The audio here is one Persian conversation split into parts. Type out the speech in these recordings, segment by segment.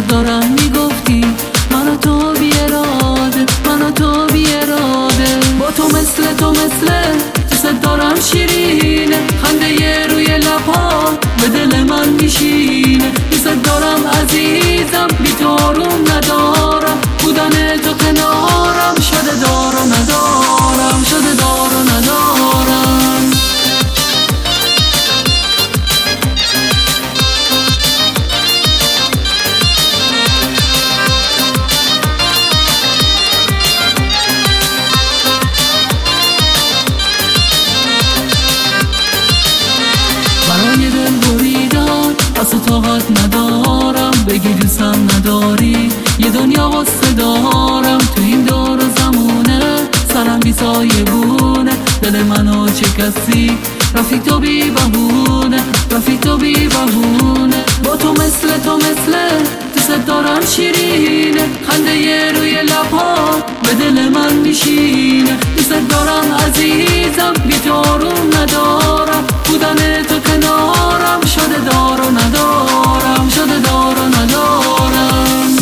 دارم میگفتی منو تو بی اراده، منو تو بی اراده. با تو دوست دارم شیرینه، خنده یه روی لبا به دل من میشینه. دوست دارم عزیزم، بی تو روم ندارم، بودن تو کنارم شده دار و ندارم، شده دار و ندارم. برای دل بریدن اصلا طاقت ندارم، بگی دوستم نداری یه دنیا غصه دارم. تو این دور و زمونه سرم بی سایه بونه، دل منو چه کسی رفیق تو بی بهونه، رفیق تو بی بهونه. با تو دوست دارم شیرینه، خنده یه روی لبا به دل من میشینه. دوست دارم عزیزم، بی تو روم ندارم، بودن تو کنارم شده دار و ندارم، شده دار و ندارم.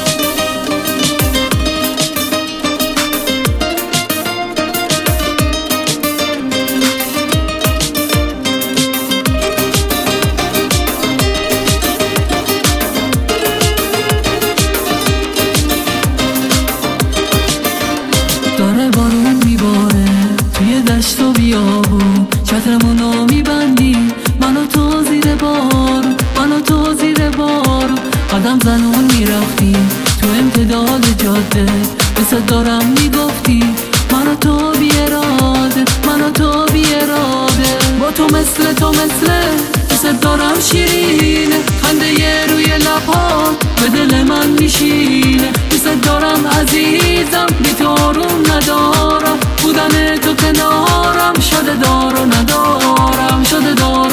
داره بارون میباره توی دشت و بیابون، چترمونو میبندی منو تو زیر بارون، منو تو زیر بارون. قدم زنون میرفتی تو امتداد جاده، دوست دارم میگفتی منو تو بی اراده، منو تو بی اراده. با تو دوست دارم شیرینه، خنده یه روی لبا به دل من میشینه. دوست دارم عزیزم، بی تو روم ندارم، بودن تو کنارم شده دار و ندارم، شده دار